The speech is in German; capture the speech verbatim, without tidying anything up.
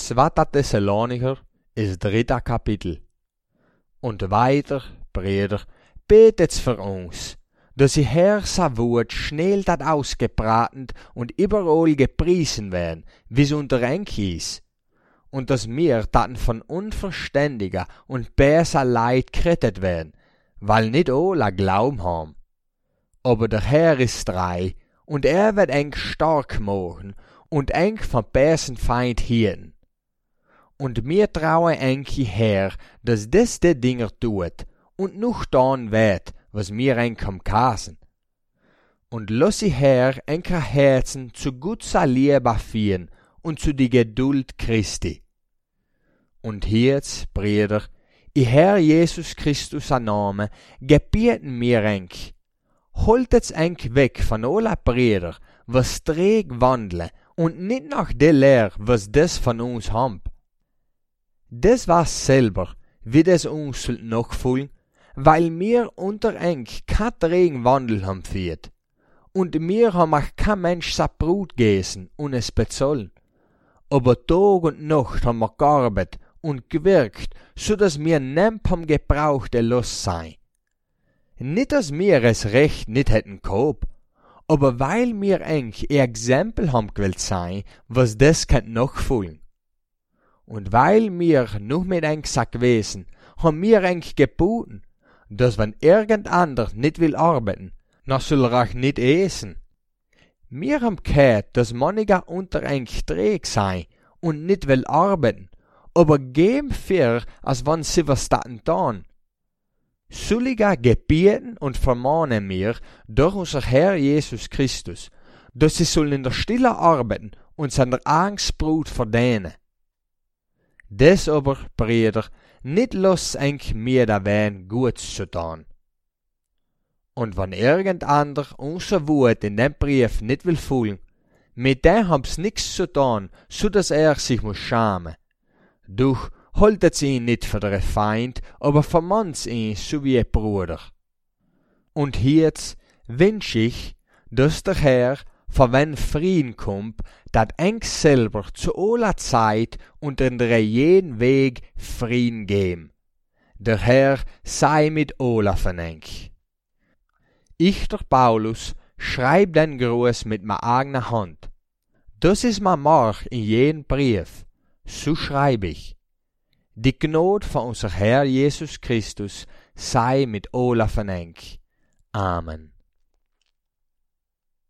Zweiter Thessalonicher ist dritter Kapitel. Und weiter, Brüder, betet's für uns, dass die Herr sa Wort schnell dat ausgebraten und überall gepriesen werden, wie's unter Enki is. Und dass mir daten von unverständiger und böser Leid krettet werden, weil nicht alle Glauben haben. Aber der Herr ist drei, und er wird eng stark machen und eng vom bösen Feind hielten. Und mir traue enki her, dass des de Dinger tut und noch dann wird, was mir enkem kasen. Und lass sie her enker Herzen zu Gutser Liebe führen und zu die Geduld Christi. Und jetzt, Brüder, i Herr Jesus Christus an Name, gebieten mir enk, holtet's enk weg von alle Brüder, was träg wandeln und nicht nach der Lehr, was des von uns haben. Des war selber, wie des uns sollt noch fühlen, weil mir unter enk kein trägen Wandel haben führt. Und mir haben auch kein Mensch sa Brot gegessen und es bezahlen. Aber Tag und Nacht haben wir gearbeitet und gewirkt, so dass mir nemp haben gebraucht erloss sein. Nicht, dass mir es recht nicht hätten gehabt, aber weil mir eng ihr Exempel haben gewollt sein, was des könnt noch fühlen. Und weil mir noch mit eng sack gewesen, haben mir eng geboten, dass wenn irgend ander nicht will arbeiten, na soll er auch nicht essen. Mir haben gehört, dass manniger unter eng träg sei und nicht will arbeiten, aber geben für, als wann sie was daten tun. Sulliger gebieten und vermahnen mir durch unser Herr Jesus Christus, dass sie sollen in der Stille arbeiten und seiner Angstbrut verdienen. Des aber, Brüder, nicht los enk mir da wären gut zu tun. Und wenn irgend ander unser Wort in dem Brief nicht will fühlen, mit dem hab's nix zu tun, so dass er sich muss schamen. Doch haltet's ihn nicht für den Feind, aber vermannt's ihn so wie ein Bruder. Und jetzt wünsch ich, dass der Herr, von wenn Frieden kommt, dat eng selber zu aller Zeit und in der jeden Weg Frieden geben. Der Herr sei mit aller von eng. Ich, der Paulus, schreib den Gruß mit meiner eigenen Hand. Das ist mein Mark in jeden Brief. So schreib ich. Die Gnade von unser Herr Jesus Christus sei mit aller von eng. Amen.